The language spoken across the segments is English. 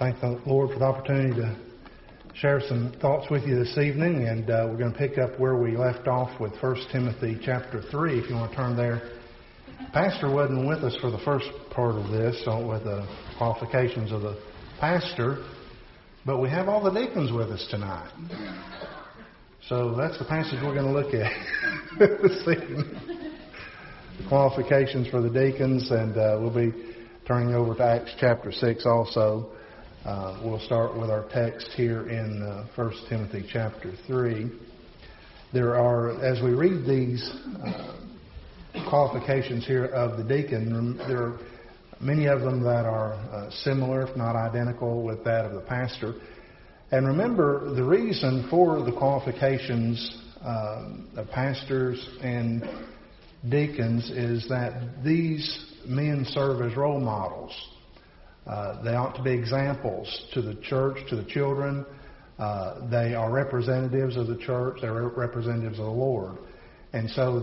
Thank the Lord for the opportunity to share some thoughts with you this evening, and we're going to pick up where we left off with 1 Timothy chapter 3, if you want to turn there. Pastor wasn't with us for the first part of this, with the qualifications of the pastor, but we have all the deacons with us tonight. So that's the passage we're going to look at this evening. The qualifications for the deacons, and we'll be turning over to Acts chapter 6 also. We'll start with our text here in 1 Timothy chapter 3. There are, as we read these qualifications here of the deacon, there are many of them that are similar, if not identical, with that of the pastor. And remember, the reason for the qualifications of pastors and deacons is that these men serve as role models. They ought to be examples to the church, to the children. They are representatives of the church. They're representatives of the Lord. And so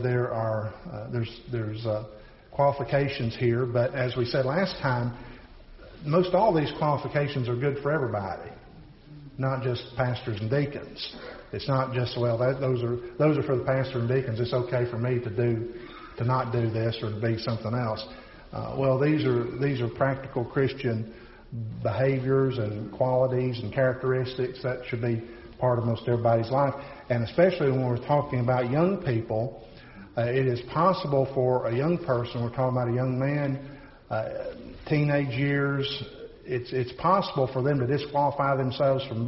there's qualifications here. But as we said last time, most all these qualifications are good for everybody, not just pastors and deacons. It's not just, those are for the pastor and deacons. It's okay for me to not do this or to be something else. These are practical Christian behaviors and qualities and characteristics that should be part of most everybody's life. And especially when we're talking about young people, it is possible for a young person, we're talking about a young man, teenage years, it's possible for them to disqualify themselves from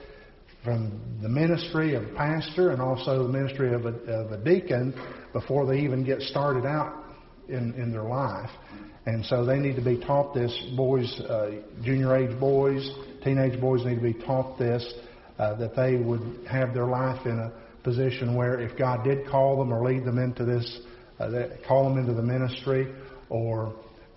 the ministry of a pastor and also the ministry of a deacon before they even get started out in their life. And so they need to be taught this. Boys, junior age boys, teenage boys need to be taught this, that they would have their life in a position where if God did call them or lead them into this, call them into the ministry, or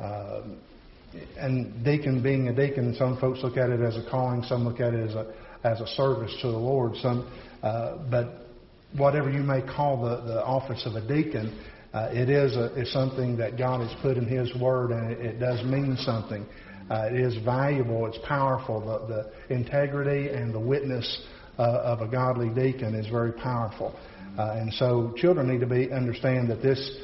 and deacon being a deacon, some folks look at it as a calling, some look at it as a service to the Lord. But whatever you may call the office of a deacon, it is something that God has put in His Word, and it does mean something. It is valuable. It's powerful. The integrity and the witness of a godly deacon is very powerful. And so children need to understand that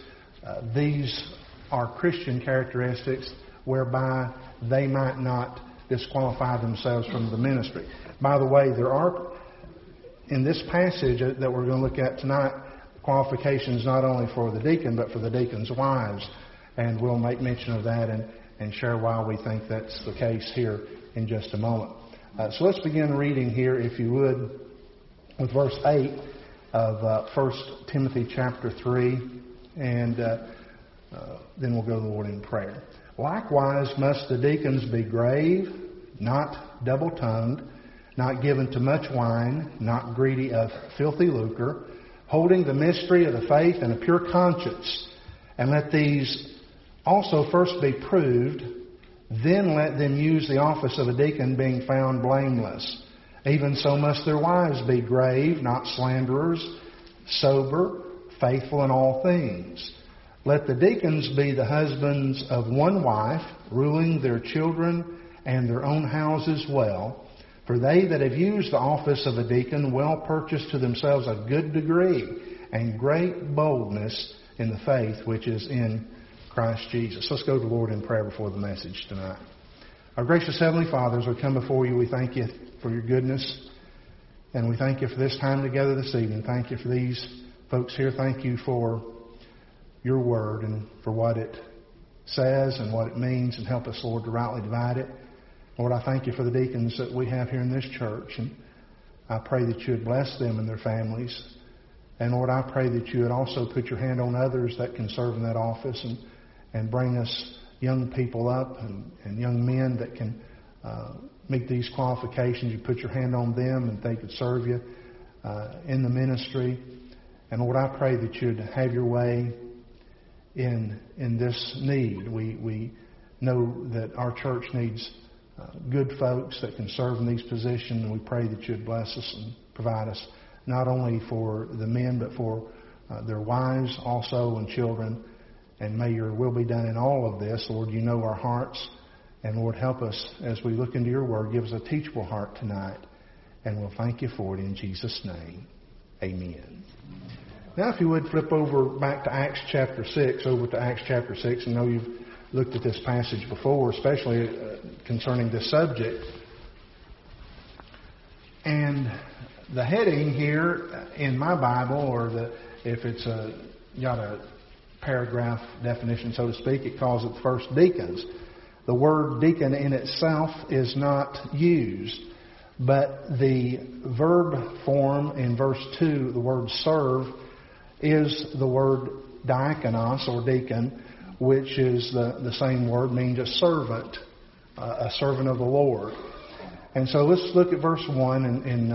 these are Christian characteristics whereby they might not disqualify themselves from the ministry. By the way, there are, in this passage that we're going to look at tonight, qualifications not only for the deacon, but for the deacon's wives. And we'll make mention of that and share why we think that's the case here in just a moment. So let's begin reading here, if you would, with verse 8 of 1 Timothy chapter 3. And then we'll go to the Lord in prayer. Likewise must the deacons be grave, not double-tongued, not given to much wine, not greedy of filthy lucre, holding the mystery of the faith in a pure conscience. And let these also first be proved, then let them use the office of a deacon, being found blameless. Even so must their wives be grave, not slanderers, sober, faithful in all things. Let the deacons be the husbands of one wife, ruling their children and their own houses well. For they that have used the office of a deacon well purchase to themselves a good degree and great boldness in the faith which is in Christ Jesus. Let's go to the Lord in prayer before the message tonight. Our gracious Heavenly Father, as we come before you, we thank you for your goodness. And we thank you for this time together this evening. Thank you for these folks here. Thank you for your word and for what it says and what it means. And help us, Lord, to rightly divide it. Lord, I thank you for the deacons that we have here in this church, and I pray that you would bless them and their families. And Lord, I pray that you would also put your hand on others that can serve in that office and bring us young people up and young men that can meet these qualifications. You put your hand on them and they could serve you in the ministry. And Lord, I pray that you would have your way in this need. We know that our church needs good folks that can serve in these positions, and we pray that you would bless us and provide us not only for the men but for their wives also and children. And may your will be done in all of this. Lord, you know our hearts, And Lord, help us as we look into your word. Give us a teachable heart tonight. And we'll thank you for it in Jesus' name. Amen. Now, if you would flip over back to Acts chapter 6, over to Acts chapter 6. I know you've looked at this passage before, especially concerning this subject. And the heading here in my Bible, or if it's got a paragraph definition, so to speak, it calls it first deacons. The word deacon in itself is not used, but the verb form in verse 2, the word serve, is the word diakonos or deacon, which is the same word, means a servant of the Lord. And so let's look at verse 1 in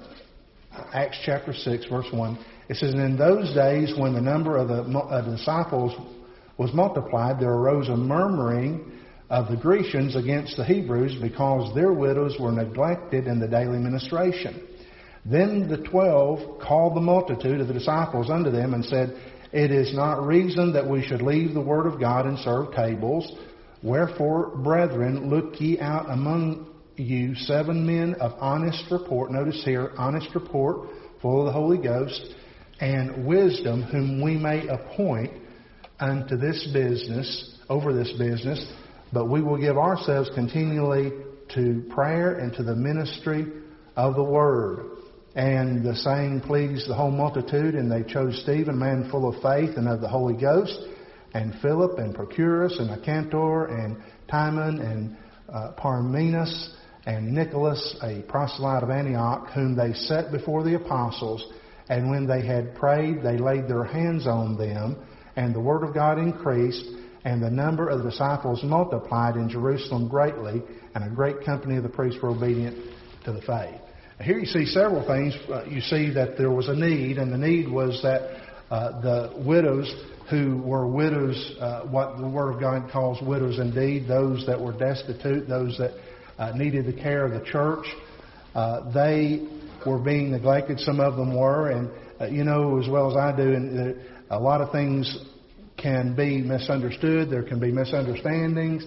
Acts chapter 6, verse 1. It says, "And in those days when the number of the disciples was multiplied, there arose a murmuring of the Grecians against the Hebrews because their widows were neglected in the daily ministration. Then the 12 called the multitude of the disciples unto them and said, It is not reason that we should leave the word of God and serve tables. Wherefore, brethren, look ye out among you 7 men of honest report." Notice here, honest report, full of the Holy Ghost, "and wisdom, whom we may appoint unto this business, over this business. But we will give ourselves continually to prayer and to the ministry of the word." And the saying pleased the whole multitude, and they chose Stephen, a man full of faith and of the Holy Ghost, and Philip, and Prochorus, and Acantor, and Timon, and Parmenas, and Nicholas, a proselyte of Antioch, whom they set before the apostles. And when they had prayed, they laid their hands on them, and the word of God increased, and the number of the disciples multiplied in Jerusalem greatly, and a great company of the priests were obedient to the faith. Here you see several things. You see that there was a need, and the need was that the widows who were widows, what the Word of God calls widows indeed, those that were destitute, those that needed the care of the church, they were being neglected. Some of them were, and you know as well as I do, and a lot of things can be misunderstood. There can be misunderstandings.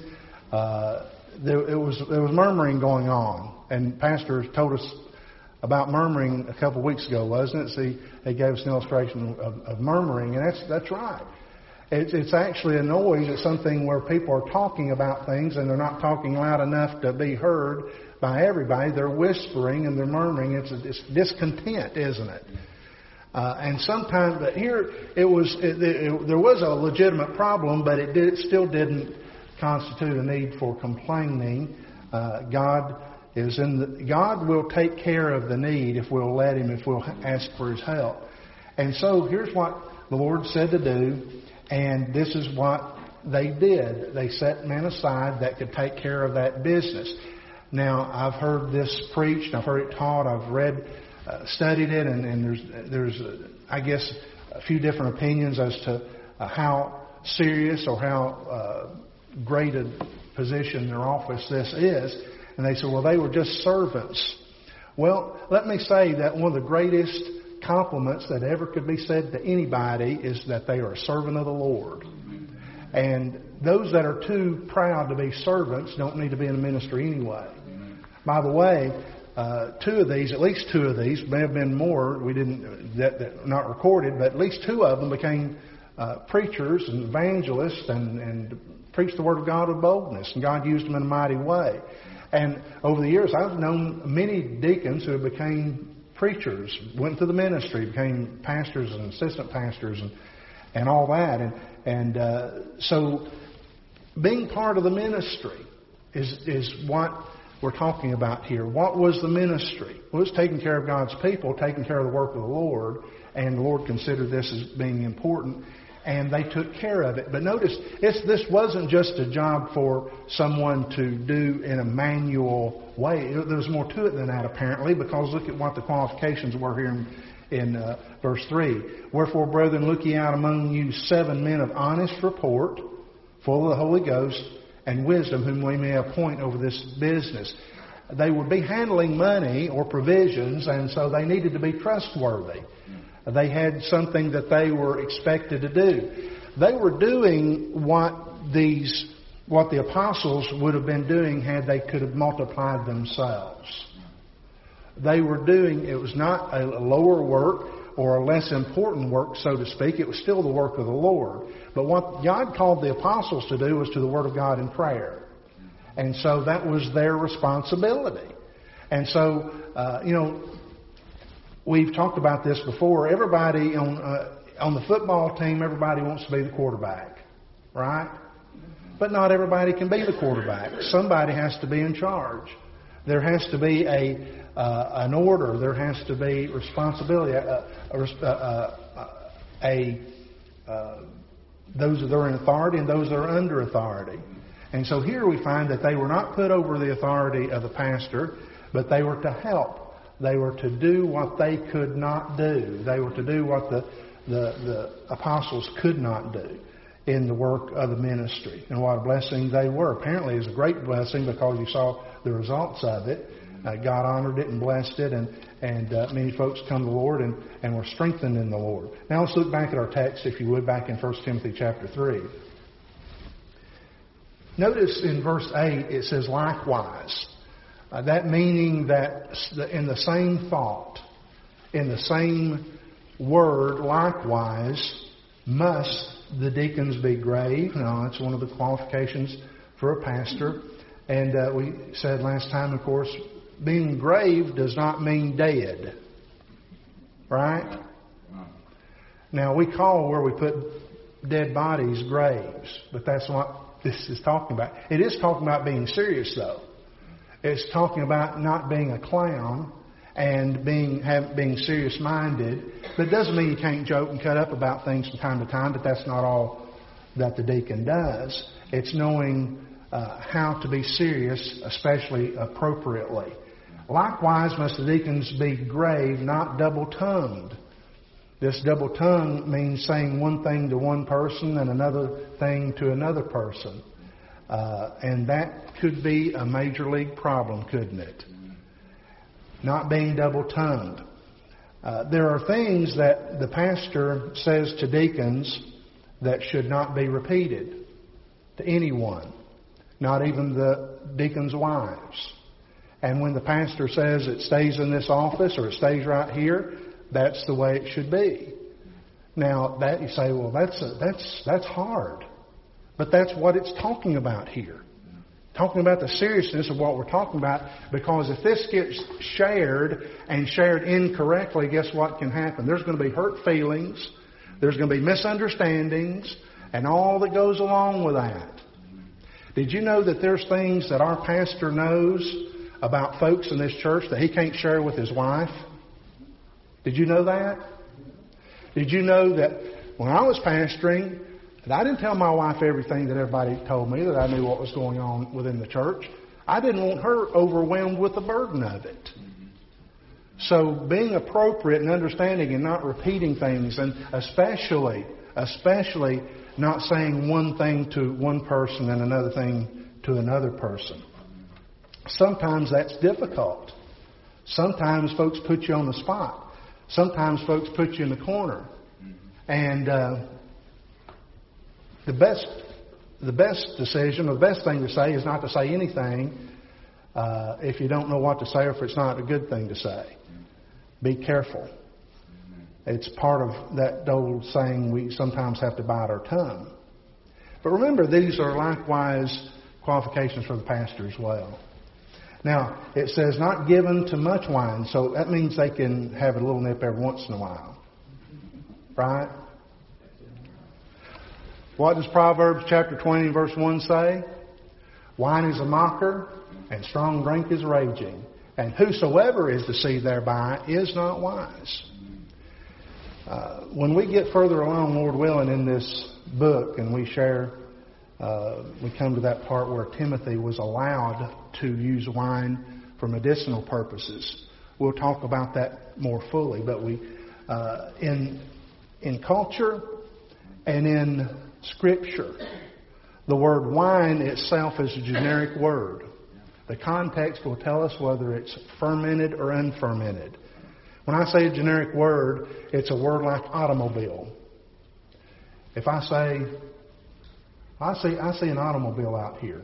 There was murmuring going on, and Pastor told us about murmuring a couple of weeks ago, wasn't it? See, he gave us an illustration of murmuring, and that's right. It's actually a noise. It's something where people are talking about things, and they're not talking loud enough to be heard by everybody. They're whispering and they're murmuring. It's discontent, isn't it? And sometimes, but here there was a legitimate problem, but it still didn't constitute a need for complaining. God will take care of the need if we'll let Him, if we'll ask for His help. And so here's what the Lord said to do, and this is what they did. They set men aside that could take care of that business. Now, I've heard this preached, I've heard it taught, I've read, studied it, and there's I guess a few different opinions as to how serious or how great a position or office this is. And they said, well, they were just servants. Well, let me say that one of the greatest compliments that ever could be said to anybody is that they are a servant of the Lord. And those that are too proud to be servants don't need to be in the ministry anyway. By the way, at least two of these, may have been more, we didn't, that not recorded, but at least two of them became preachers and evangelists and preached the Word of God with boldness. And God used them in a mighty way. And over the years, I've known many deacons who became preachers, went to the ministry, became pastors and assistant pastors and all that. So being part of the ministry is what we're talking about here. What was the ministry? Well, it was taking care of God's people, taking care of the work of the Lord, and the Lord considered this as being important, and they took care of it. But notice, this wasn't just a job for someone to do in a manual way. There was more to it than that, apparently, because look at what the qualifications were here in verse 3. "Wherefore, brethren, look ye out among you 7 men of honest report, full of the Holy Ghost, and wisdom, whom we may appoint over this business." They would be handling money or provisions, and so they needed to be trustworthy. They had something that they were expected to do. They were doing what these what the apostles would have been doing had they could have multiplied themselves. They were doing, it was not a lower work or a less important work, so to speak. It was still the work of the Lord. But what God called the apostles to do was to the Word of God in prayer. And so that was their responsibility. And so, we've talked about this before. Everybody on the football team, everybody wants to be the quarterback, right? But not everybody can be the quarterback. Somebody has to be in charge. There has to be an order. There has to be responsibility. Those that are in authority and those that are under authority. And so here we find that they were not put over the authority of the pastor, but they were to help. They were to do what they could not do. They were to do what the apostles could not do in the work of the ministry. And what a blessing they were. Apparently it was a great blessing because you saw the results of it. God honored it and blessed it, and many folks come to the Lord and were strengthened in the Lord. Now let's look back at our text, if you would, back in 1 Timothy chapter 3. Notice in verse 8 it says, likewise. That meaning that in the same thought, in the same word, likewise, must the deacons be grave. Now, that's one of the qualifications for a pastor. And we said last time, of course, being grave does not mean dead. Right? Now, we call where we put dead bodies graves, but that's what this is talking about. It is talking about being serious, though. It's talking about not being a clown and being serious-minded. But it doesn't mean you can't joke and cut up about things from time to time, but that's not all that the deacon does. It's knowing how to be serious, especially appropriately. Likewise must the deacons be grave, not double-tongued. This double tongue means saying one thing to one person and another thing to another person. And that could be a major league problem, couldn't it? Not being double-tongued. There are things that the pastor says to deacons that should not be repeated to anyone, not even the deacons' wives. And when the pastor says it stays in this office or it stays right here, that's the way it should be. Now, that you say, well, that's hard. But that's what it's talking about here. Talking about the seriousness of what we're talking about. Because if this gets shared and shared incorrectly, guess what can happen? There's going to be hurt feelings. There's going to be misunderstandings. And all that goes along with that. Did you know that there's things that our pastor knows about folks in this church that he can't share with his wife? Did you know that? Did you know that when I was pastoring, that I didn't tell my wife everything that everybody told me, that I knew what was going on within the church? I didn't want her overwhelmed with the burden of it. So being appropriate and understanding and not repeating things, and especially not saying one thing to one person and another thing to another person. Sometimes that's difficult. Sometimes folks put you on the spot. Sometimes folks put you in the corner. And the best decision, or the best thing to say is not to say anything if you don't know what to say or if it's not a good thing to say. Be careful. It's part of that old saying, we sometimes have to bite our tongue. But remember, these are likewise qualifications for the pastor as well. Now, it says not given to much wine, so that means they can have a little nip every once in a while. Right? What does Proverbs chapter 20 verse 1 say? Wine is a mocker, and strong drink is raging. And whosoever is deceived thereby is not wise. When we get further along, Lord willing, in this book, and we share, we come to that part where Timothy was allowed to use wine for medicinal purposes. We'll talk about that more fully. But we, in culture and in Scripture, the word wine itself is a generic word. The context will tell us whether it's fermented or unfermented. When I say a generic word, it's a word like automobile. If I say I see an automobile out here.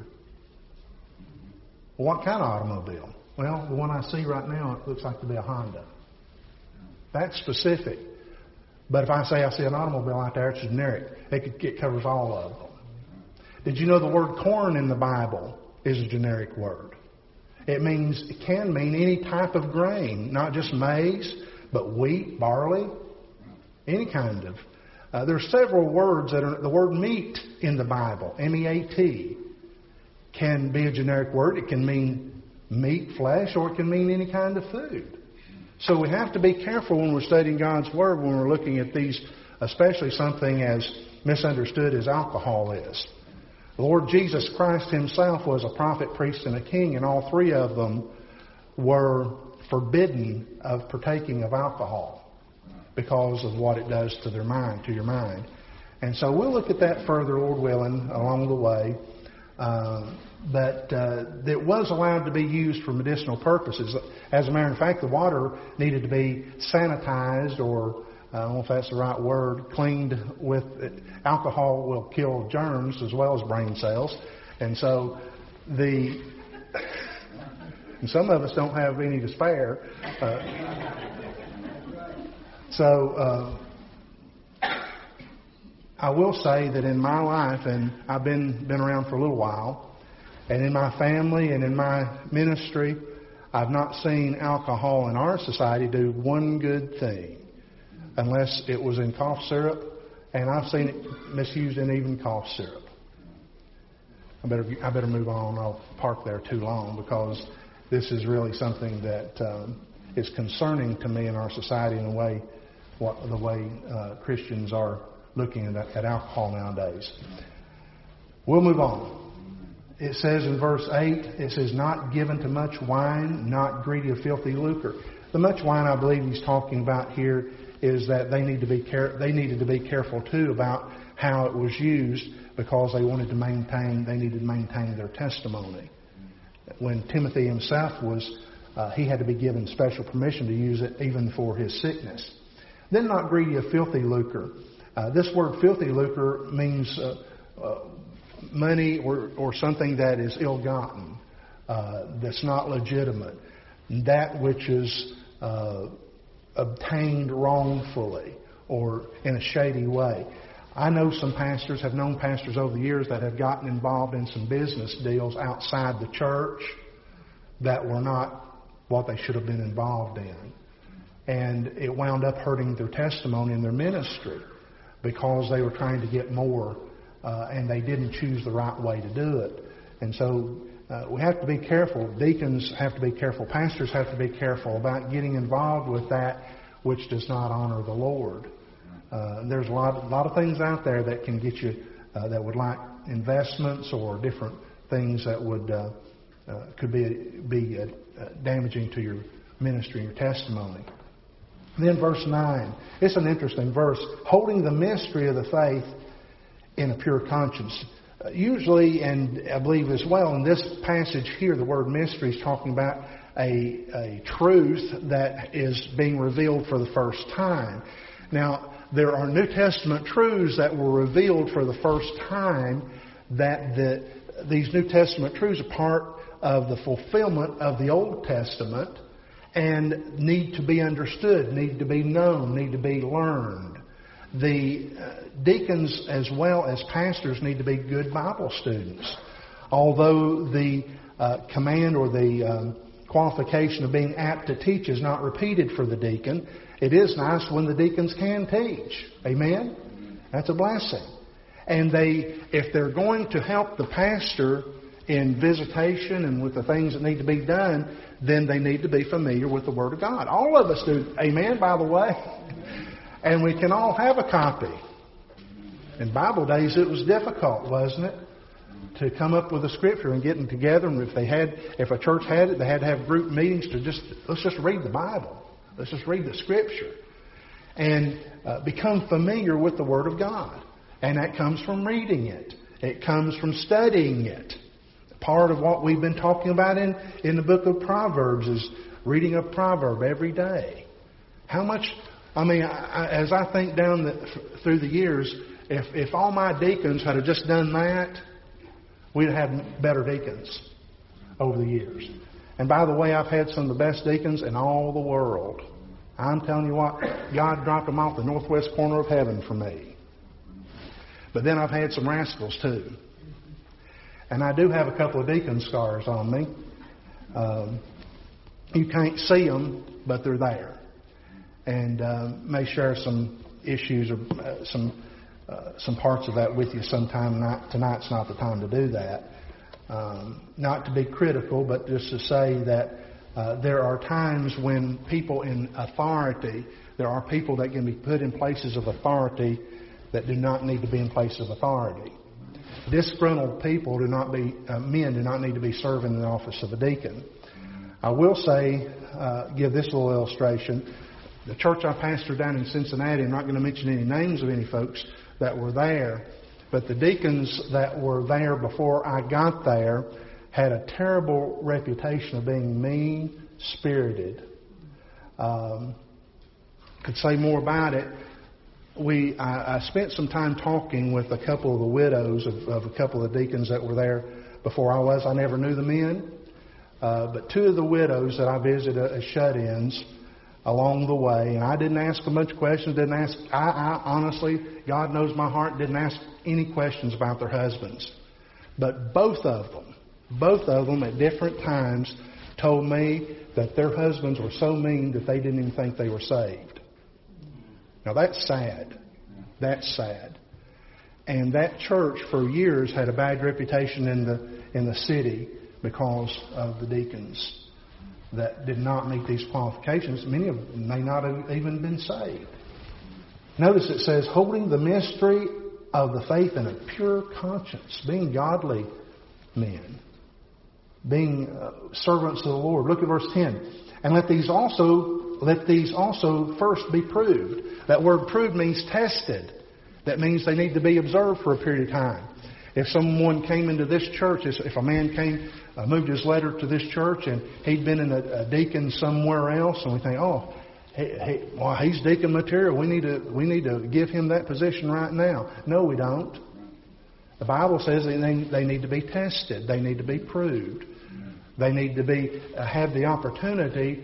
Well, what kind of automobile? Well, the one I see right now, it looks like to be a Honda. That's specific. But if I say I see an automobile out there, it's generic. It covers all of them. Did you know the word corn in the Bible is a generic word? It can mean any type of grain, not just maize, but wheat, barley, any kind of. There are several words that are the word meat in the Bible, M-E-A-T, can be a generic word. It can mean meat, flesh, or it can mean any kind of food. So we have to be careful when we're studying God's Word, when we're looking at these, especially something as misunderstood as alcohol is. The Lord Jesus Christ Himself was a prophet, priest, and a king, and all three of them were forbidden of partaking of alcohol because of what it does to your mind. And so we'll look at that further, Lord willing, along the way. But it was allowed to be used for medicinal purposes. As a matter of fact, the water needed to be sanitized, or I don't know if that's the right word, cleaned with alcohol will kill germs as well as brain cells. And so and some of us don't have any to spare. I will say that in my life, and I've been around for a little while, and in my family and in my ministry, I've not seen alcohol in our society do one good thing, unless it was in cough syrup, and I've seen it misused in even cough syrup. I better move on. I'll park there too long, because this is really something that is concerning to me in our society in the way Christians are looking at alcohol nowadays. We'll move on. It says in verse 8, it says, not given to much wine, not greedy of filthy lucre. The much wine I believe he's talking about here is that they needed to be careful too about how it was used, because they needed to maintain their testimony. When Timothy himself he had to be given special permission to use it even for his sickness. Then not greedy of filthy lucre. This word filthy lucre means money or something that is ill-gotten, that's not legitimate, that which is obtained wrongfully or in a shady way. I know have known pastors over the years that have gotten involved in some business deals outside the church that were not what they should have been involved in. And it wound up hurting their testimony and their ministry, because they were trying to get more, and they didn't choose the right way to do it. And so we have to be careful. Deacons have to be careful. Pastors have to be careful about getting involved with that which does not honor the Lord. There's a lot of things out there that can get you, that would like investments or different things that would could be damaging to your ministry and your testimony. Then verse 9. It's an interesting verse. Holding the mystery of the faith in a pure conscience. Usually, and I believe as well, in this passage here, the word mystery is talking about a truth that is being revealed for the first time. Now, there are New Testament truths that were revealed for the first time, that these New Testament truths are part of the fulfillment of the Old Testament, and need to be understood, need to be known, need to be learned. The deacons as well as pastors need to be good Bible students. Although the command or the qualification of being apt to teach is not repeated for the deacon, it is nice when the deacons can teach. Amen? That's a blessing. And if they're going to help the pastor in visitation and with the things that need to be done, then they need to be familiar with the Word of God. All of us do. Amen, by the way. And we can all have a copy. In Bible days, it was difficult, wasn't it? To come up with a scripture and getting together. And if a church had it, they had to have group meetings to let's just read the Bible. Let's just read the scripture. And become familiar with the Word of God. And that comes from reading it. It comes from studying it. Part of what we've been talking about in the book of Proverbs is reading a proverb every day. How much, as I think down through the years, If all my deacons had just done that, we'd have had better deacons over the years. And by the way, I've had some of the best deacons in all the world. I'm telling you what, God dropped them off the northwest corner of heaven for me. But then I've had some rascals too. And I do have a couple of deacon scars on me. You can't see them, but they're there. And may share some issues or some parts of that with you sometime. Tonight's not the time to do that. Not to be critical, but just to say that there are times when people in authority, there are people that can be put in places of authority that do not need to be in places of authority. Disgruntled people men do not need to be serving in the office of a deacon. I will say, give this little illustration. The church I pastored down in Cincinnati, I'm not going to mention any names of any folks that were there, but the deacons that were there before I got there had a terrible reputation of being mean-spirited. Could say more about it. I spent some time talking with a couple of the widows of a couple of the deacons that were there before I was. I never knew the men. But two of the widows that I visited as shut-ins along the way, and I didn't ask a bunch of questions, I honestly, God knows my heart, didn't ask any questions about their husbands. But both of them at different times told me that their husbands were so mean that they didn't even think they were saved. Now that's sad. That's sad. And that church for years had a bad reputation in the city because of the deacons that did not meet these qualifications. Many of them may not have even been saved. Notice it says, holding the mystery of the faith in a pure conscience, being godly men, being servants of the Lord. Look at verse 10. And let these also first be proved. That word proved means tested. That means they need to be observed for a period of time. If someone came into this church, if a man moved his letter to this church and he'd been in a deacon somewhere else, and we think, he's deacon material. We need to give him that position right now. No, we don't. The Bible says they need to be tested. They need to be proved. They need to have the opportunity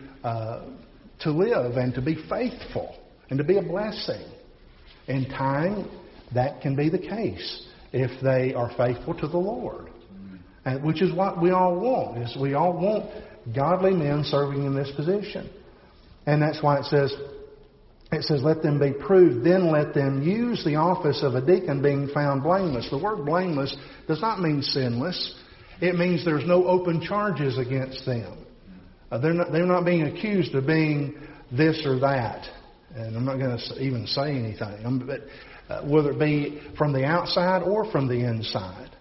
to live and to be faithful and to be a blessing. In time, that can be the case if they are faithful to the Lord. And which is what we all want. We all want godly men serving in this position. And that's why it says, let them be proved, then let them use the office of a deacon being found blameless. The word blameless does not mean sinless. It means there's no open charges against them. They're not being accused of being this or that. And I'm not going to even say anything. But whether it be from the outside or from the inside.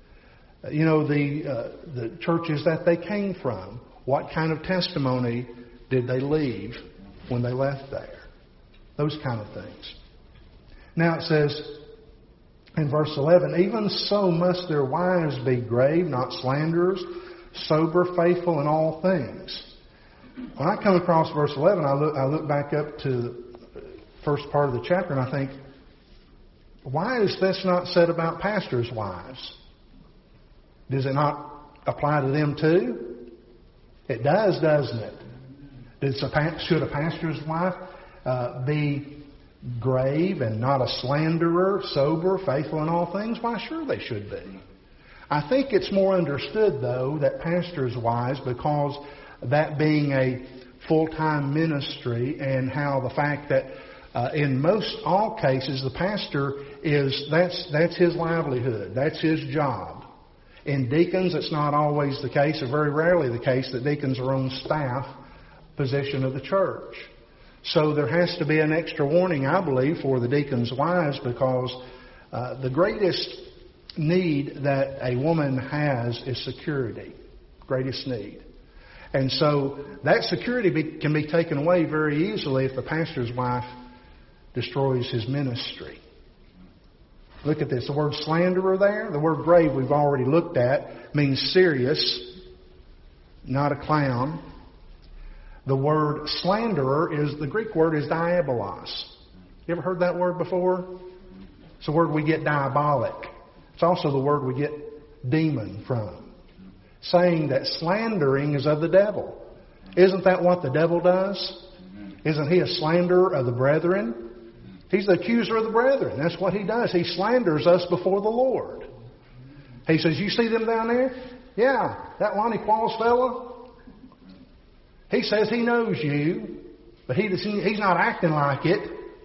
The churches that they came from, what kind of testimony did they leave when they left there? Those kind of things. Now it says in verse 11, even so must their wives be grave, not slanderers, sober, faithful in all things. When I come across verse 11, I look back up to the first part of the chapter and I think, why is this not said about pastors' wives? Does it not apply to them too? It does, doesn't it? Should a pastor's wife be grave and not a slanderer, sober, faithful in all things? Why, sure they should be. I think it's more understood, though, that pastors' wives, because that being a full-time ministry, and how the fact that in all cases the pastor that's his livelihood, that's his job. In deacons, it's not always the case, or very rarely the case, that deacons are on staff position of the church. So there has to be an extra warning, I believe, for the deacons' wives, because the greatest need that a woman has is security. Greatest need. And so that security can be taken away very easily if the pastor's wife destroys his ministry. Look at this. The word slanderer there, the word grave we've already looked at, means serious, not a clown. The word slanderer the Greek word is diabolos. You ever heard that word before? It's the word we get diabolic. It's also the word we get demon from. Saying that slandering is of the devil. Isn't that what the devil does? Isn't he a slanderer of the brethren? He's the accuser of the brethren. That's what he does. He slanders us before the Lord. He says, you see them down there? Yeah, that Lonnie Qualls fellow. He says he knows you, but he's not acting like it.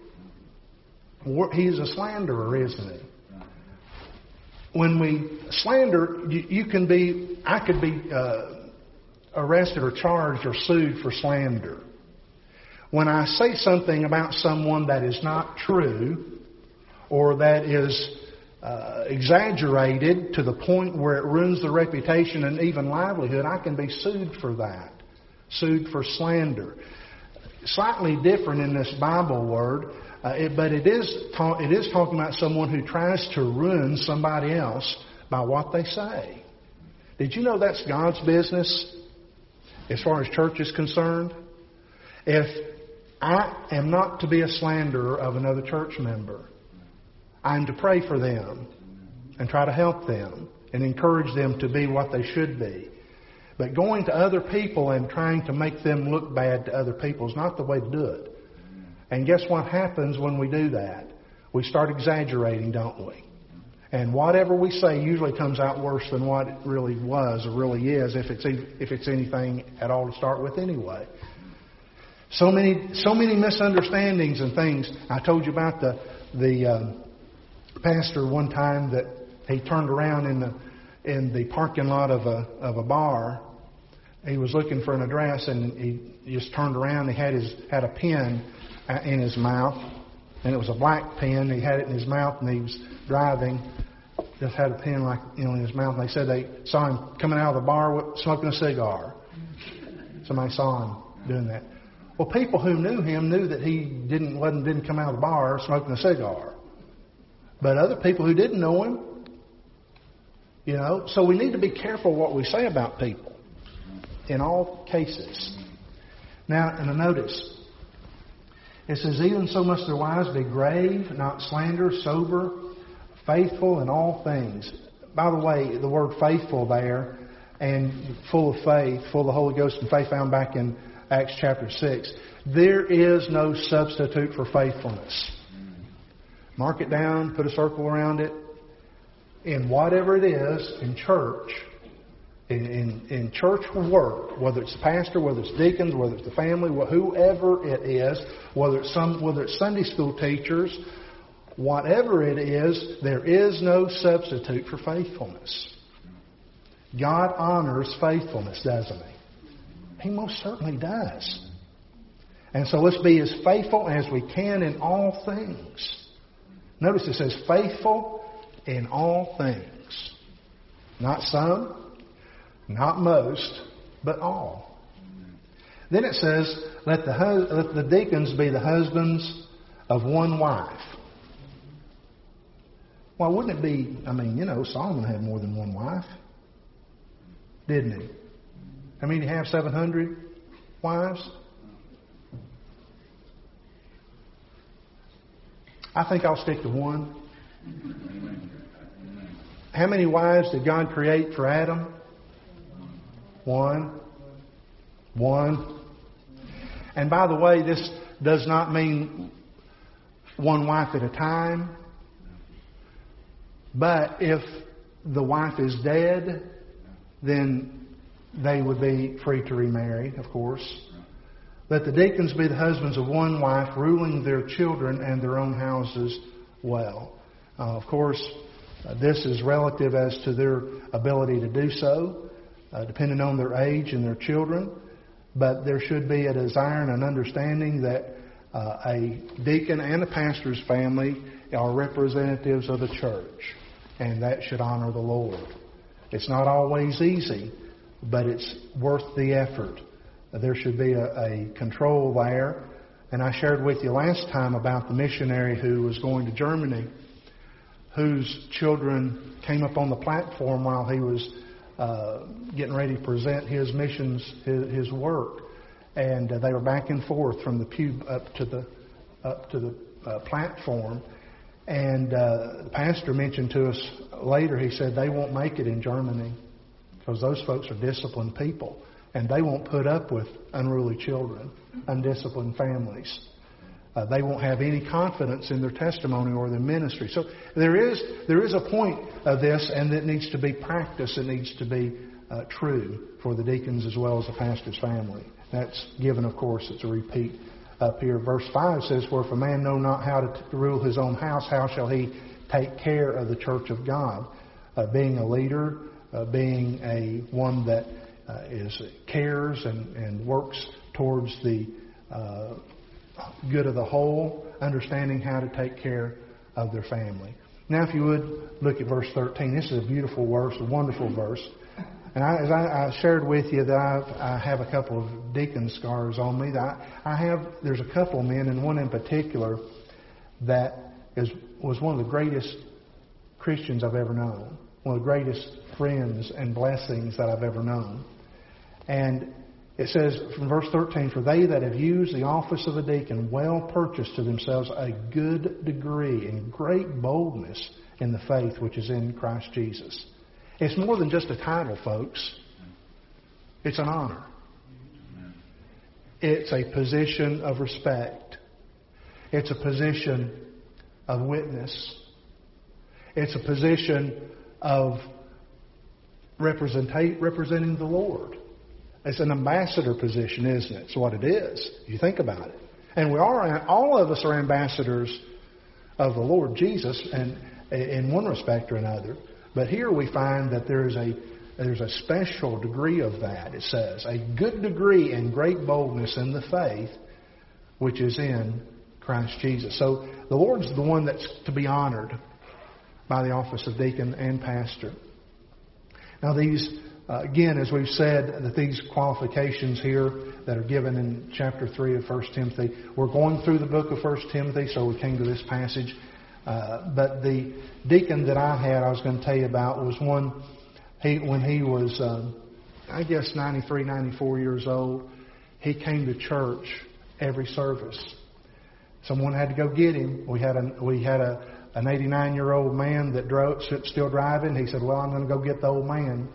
He's a slanderer, isn't he? When we slander, I could be arrested or charged or sued for slander. When I say something about someone that is not true or that is exaggerated to the point where it ruins the reputation and even livelihood, I can be sued for that. Sued for slander. Slightly different in this Bible word, but it is talking about someone who tries to ruin somebody else by what they say. Did you know that's God's business as far as church is concerned? If I am not to be a slanderer of another church member, I am to pray for them and try to help them and encourage them to be what they should be. But going to other people and trying to make them look bad to other people is not the way to do it. And guess what happens when we do that? We start exaggerating, don't we? And whatever we say usually comes out worse than what it really was or really is, if it's anything at all to start with anyway. So many misunderstandings and things. I told you about the pastor one time that he turned around in the parking lot of a bar. He was looking for an address, and he just turned around. He had a pen in his mouth, and it was a black pen. He had it in his mouth, and he was driving. Just had a pen in his mouth. And they said they saw him coming out of the bar smoking a cigar. Somebody saw him doing that. Well, people who knew him knew that he didn't come out of the bar smoking a cigar. But other people who didn't know him, so we need to be careful what we say about people in all cases. Now, and notice, it says, even so must their wives be grave, not slanderous, sober, faithful in all things. By the way, the word faithful there, and full of faith, full of the Holy Ghost and faith, found back in Acts chapter 6. There is no substitute for faithfulness. Mark it down, put a circle around it. In whatever it is, in church, in church work, whether it's the pastor, whether it's deacons, whether it's the family, whoever it is, whether it's Sunday school teachers, whatever it is, there is no substitute for faithfulness. God honors faithfulness, doesn't He? He most certainly does. And so let's be as faithful as we can in all things. Notice it says faithful in all things. Not some, not most, but all. Then it says, let the deacons be the husbands of one wife. Well, wouldn't it be, Solomon had more than one wife. Didn't he? I mean, you have 700 wives. I think I'll stick to one. How many wives did God create for Adam? One. And by the way, this does not mean one wife at a time. But if the wife is dead, then they would be free to remarry, of course. Let the deacons be the husbands of one wife, ruling their children and their own houses well. Of course, this is relative as to their ability to do so, depending on their age and their children. But there should be a desire and an understanding that a deacon and a pastor's family are representatives of the church, and that should honor the Lord. It's not always easy, but it's worth the effort. There should be a control there. And I shared with you last time about the missionary who was going to Germany, whose children came up on the platform while he was getting ready to present his missions, his work. And they were back and forth from the pew up to the platform. And the pastor mentioned to us later, he said they won't make it in Germany because those folks are disciplined people. And they won't put up with unruly children, undisciplined families. They won't have any confidence in their testimony or their ministry. So there is a point of this, and it needs to be practiced. It needs to be true for the deacons as well as the pastor's family. That's given, of course, it's a repeat up here. Verse 5 says, "For if a man know not how to rule his own house, how shall he take care of the church of God?" Being a leader, being a one that cares and works towards the good of the whole, understanding how to take care of their family. Now, if you would, look at verse 13. This is a beautiful verse, a wonderful verse. And as I shared with you that I have a couple of deacon scars on me. There's a couple of men, and one in particular that was one of the greatest Christians I've ever known. One of the greatest friends and blessings that I've ever known. And it says from verse 13, "For they that have used the office of a deacon well purchased to themselves a good degree and great boldness in the faith which is in Christ Jesus." It's more than just a title, folks. It's an honor. It's a position of respect. It's a position of witness. It's a position of representing the Lord. It's an ambassador position, isn't it? It's what it is, if you think about it. And all of us are ambassadors of the Lord Jesus, and in one respect or another. But here we find that there's a special degree of that. It says, a good degree and great boldness in the faith which is in Christ Jesus. So the Lord's the one that's to be honored by the office of deacon and pastor. Now these, again, as we've said, that these qualifications here that are given in chapter 3 of 1 Timothy, we're going through the book of 1 Timothy, so we came to this passage. But the deacon that I had, I was going to tell you about, was one, when he was, I guess, 93, 94 years old, he came to church every service. Someone had to go get him. We had an 89-year-old man that still driving. He said, "Well, I'm going to go get the old man."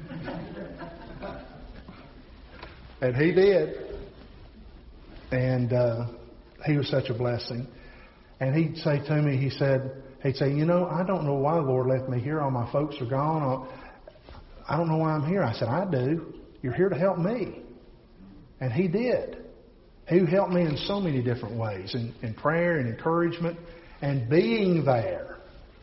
And he did. And he was such a blessing. And he'd say to me, he'd say, "I don't know why the Lord left me here. All my folks are gone. I don't know why I'm here." I said, "I do. You're here to help me." And he did. He helped me in so many different ways, in prayer and encouragement. And being there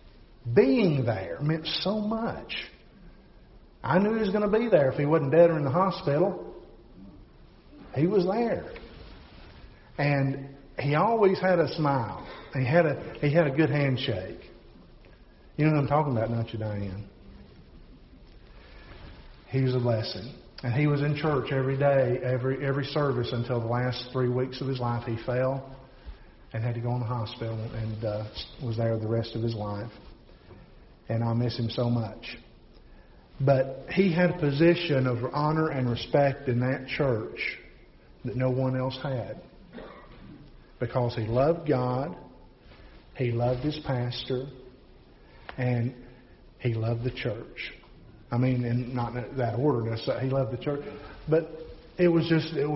meant so much. I knew he was going to be there if he wasn't dead or in the hospital. He was there. And he always had a smile. He had a good handshake. You know what I'm talking about, don't you, Diane? He was a blessing. And he was in church every day, every service until the last 3 weeks of his life. He fell and had to go in the hospital and was there the rest of his life. And I miss him so much. But he had a position of honor and respect in that church that no one else had. Because he loved God, he loved his pastor, and he loved the church. I mean, in not that order necessarily. He loved the church, but it was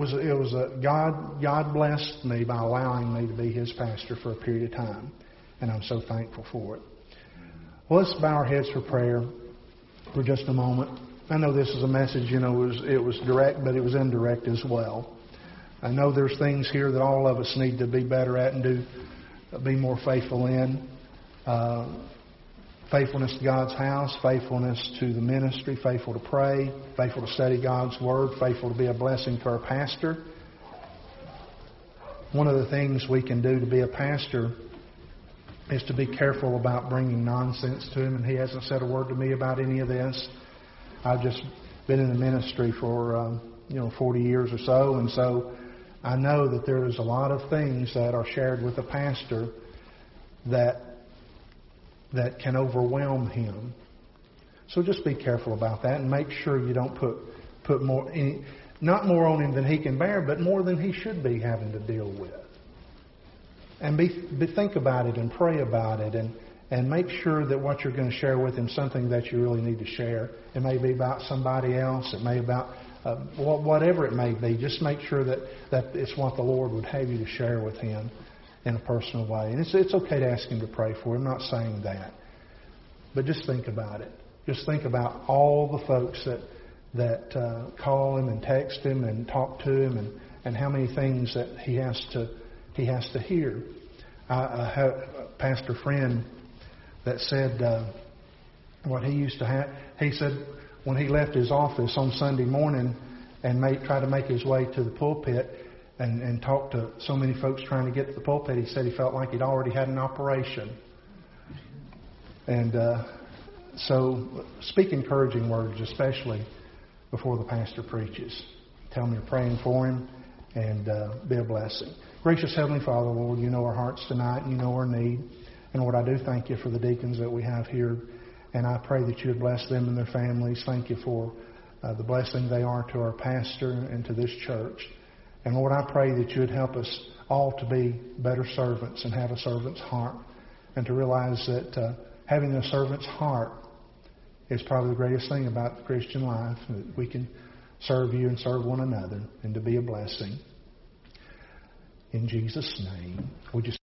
God blessed me by allowing me to be his pastor for a period of time, and I'm so thankful for it. Well, let's bow our heads for prayer for just a moment. I know this is a message, it was direct, but it was indirect as well. I know there's things here that all of us need to be better at and be more faithful in. Faithfulness to God's house, faithfulness to the ministry, faithful to pray, faithful to study God's Word, faithful to be a blessing to our pastor. One of the things we can do to be a pastor is to be careful about bringing nonsense to him, and he hasn't said a word to me about any of this. I've just been in the ministry for 40 years or so, and so I know that there's a lot of things that are shared with a pastor that can overwhelm him. So just be careful about that and make sure you don't put more, not more on him than he can bear, but more than he should be having to deal with. think about it and pray about it and make sure that what you're going to share with him is something that you really need to share. It may be about somebody else. It may be about whatever it may be. Just make sure that it's what the Lord would have you to share with him in a personal way. And it's okay to ask him to pray for him. I'm not saying that. But just think about it. Just think about all the folks that call him and text him and talk to him and how many things that he has to hear. I have a pastor friend that said what he used to have. He said when he left his office on Sunday morning and tried to make his way to the pulpit and talk to so many folks trying to get to the pulpit, he said he felt like he'd already had an operation. And so speak encouraging words, especially before the pastor preaches. Tell him you're praying for him and be a blessing. Gracious Heavenly Father, Lord, you know our hearts tonight and you know our need. And Lord, I do thank you for the deacons that we have here. And I pray that you would bless them and their families. Thank you for the blessing they are to our pastor and to this church. And Lord, I pray that you would help us all to be better servants and have a servant's heart. And to realize that having a servant's heart is probably the greatest thing about the Christian life. That we can serve you and serve one another and to be a blessing. In Jesus' name, we just